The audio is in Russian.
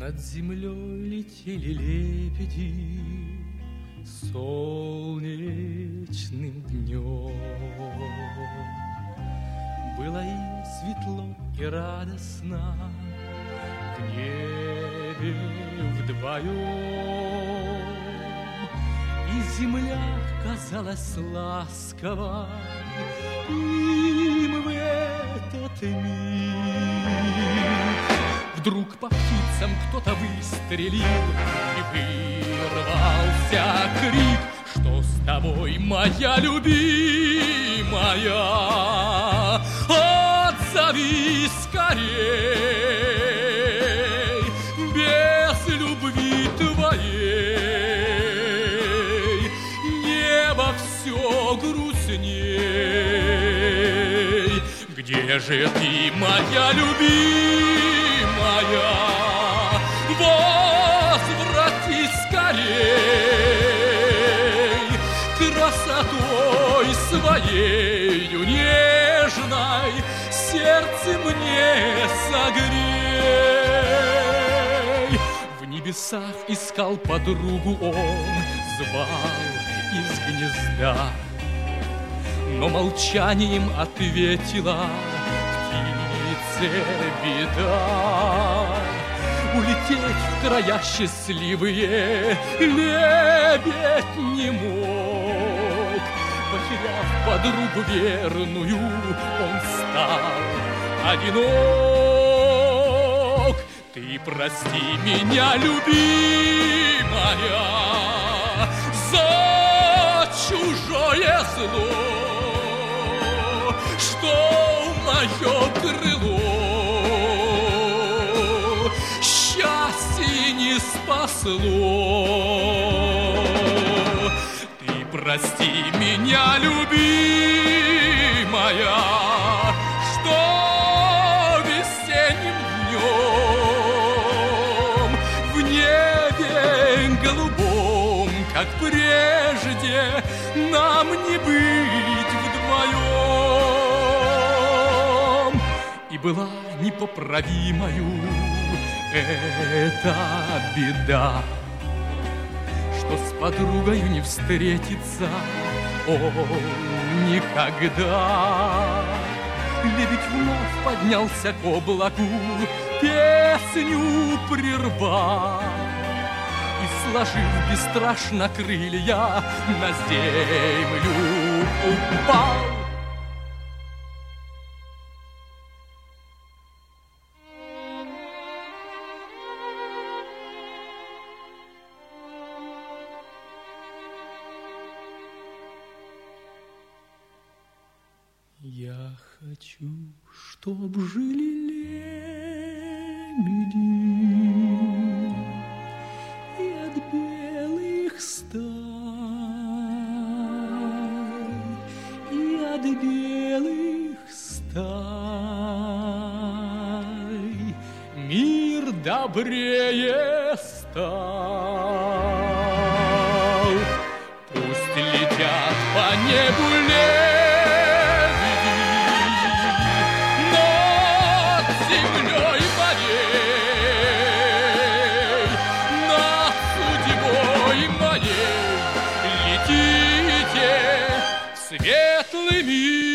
Над землей летели лебеди солнечным днем. Было им светло и радостно в небе вдвоем, и земля казалась ласковой им в этот миг. Вдруг по птицам кто-то выстрелил, и вырвался крик: что с тобой, моя любимая? Отзовись скорей, без любви твоей небо все грустней. Где же ты, моя любимая? Возвратись скорей, красотой своею нежной сердце мне согрей. В небесах искал подругу он, звал из гнезда, но молчанием ответила птице беда. Улететь в края счастливые лебедь не мог. Потеряв подругу верную, он стал одинок. Ты прости меня, любимая, за чужое зло, что мое крыло счастье не спасло. Ты прости меня, любимая, что весенним днем в небе голубом, как прежде, нам не быть вдвоем. И была непоправимою эта беда, что с подругою не встретиться он никогда. Лебедь вновь поднялся к облаку, песню прервал и, сложив бесстрашно крылья, на землю упал. Я хочу, чтоб жили лебеди и от белых стай, и от белых стай мир добрее стал. Пусть летят по небу светлыми